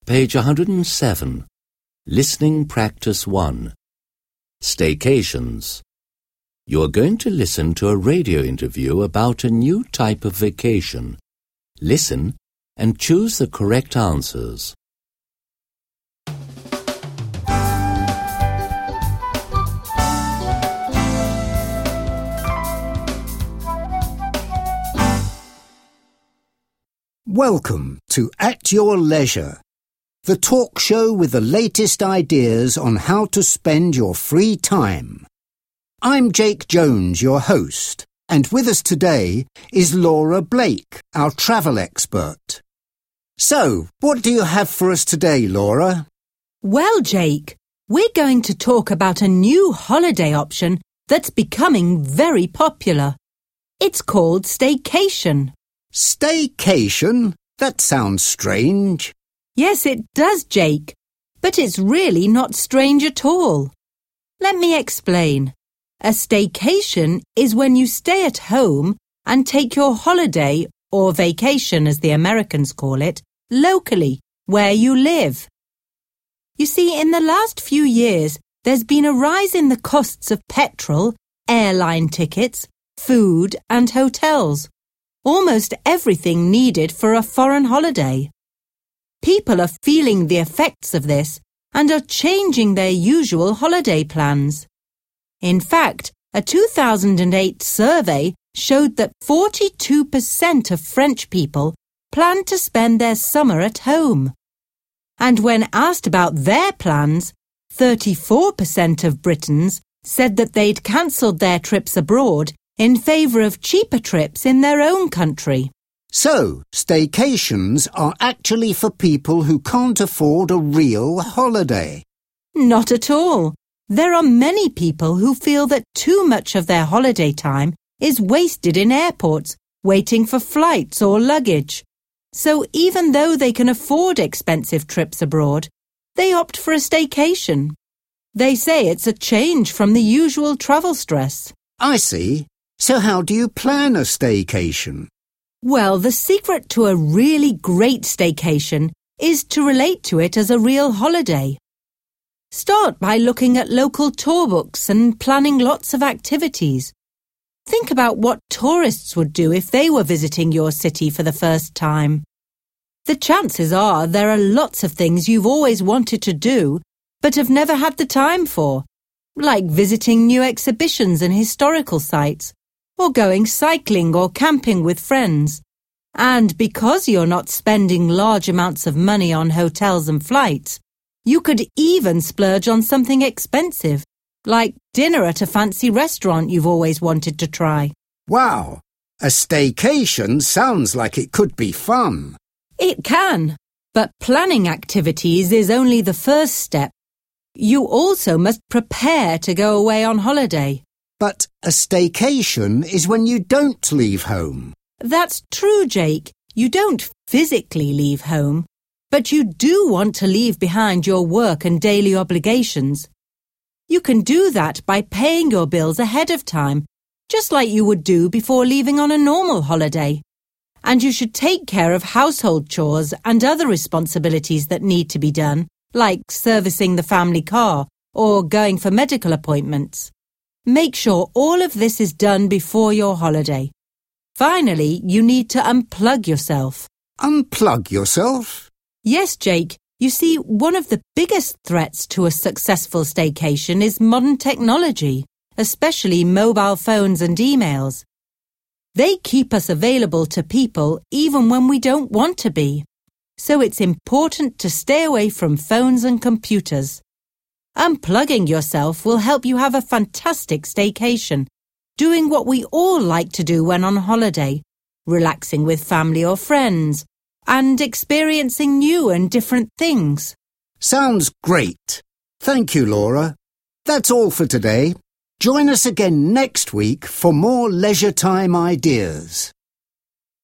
Page 107. Listening Practice 1. Staycations. You are going to listen to a radio interview about a new type of vacation. Listen and choose the correct answers. Welcome to At Your Leisure, the talk show with the latest ideas on how to spend your free time. I'm Jake Jones, your host, and with us today is Laura Blake, our travel expert. So, what do you have for us today, Laura? Well, Jake, we're going to talk about a new holiday option that's becoming very popular. It's called staycation. Staycation? That sounds strange. Yes, it does, Jake, but it's really not strange at all. Let me explain. A staycation is when you stay at home and take your holiday, or vacation as the Americans call it, locally, where you live. You see, in the last few years, there's been a rise in the costs of petrol, airline tickets, food and hotels. Almost everything needed for a foreign holiday. People are feeling the effects of this and are changing their usual holiday plans. In fact, a 2008 survey showed that 42% of French people plan to spend their summer at home. And when asked about their plans, 34% of Britons said that they'd cancelled their trips abroad in favour of cheaper trips in their own country. So, staycations are actually for people who can't afford a real holiday. Not at all. There are many people who feel that too much of their holiday time is wasted in airports, waiting for flights or luggage. So even though they can afford expensive trips abroad, they opt for a staycation. They say it's a change from the usual travel stress. I see. So how do you plan a staycation? Well, the secret to a really great staycation is to relate to it as a real holiday. Start by looking at local tour books and planning lots of activities. Think about what tourists would do if they were visiting your city for the first time. The chances are there are lots of things you've always wanted to do but have never had the time for, like visiting new exhibitions and historical sites, or going cycling or camping with friends. And because you're not spending large amounts of money on hotels and flights, you could even splurge on something expensive, like dinner at a fancy restaurant you've always wanted to try. Wow! A staycation sounds like it could be fun. It can, but planning activities is only the first step. You also must prepare to go away on holiday. But a staycation is when you don't leave home. That's true, Jake. You don't physically leave home, but you do want to leave behind your work and daily obligations. You can do that by paying your bills ahead of time, just like you would do before leaving on a normal holiday. And you should take care of household chores and other responsibilities that need to be done, like servicing the family car or going for medical appointments. Make sure all of this is done before your holiday. Finally, you need to unplug yourself. Unplug yourself? Yes, Jake. You see, one of the biggest threats to a successful staycation is modern technology, especially mobile phones and emails. They keep us available to people even when we don't want to be. So it's important to stay away from phones and computers. Unplugging yourself will help you have a fantastic staycation, doing what we all like to do when on holiday, relaxing with family or friends, and experiencing new and different things. Sounds great. Thank you, Laura. That's all for today. Join us again next week for more leisure time ideas.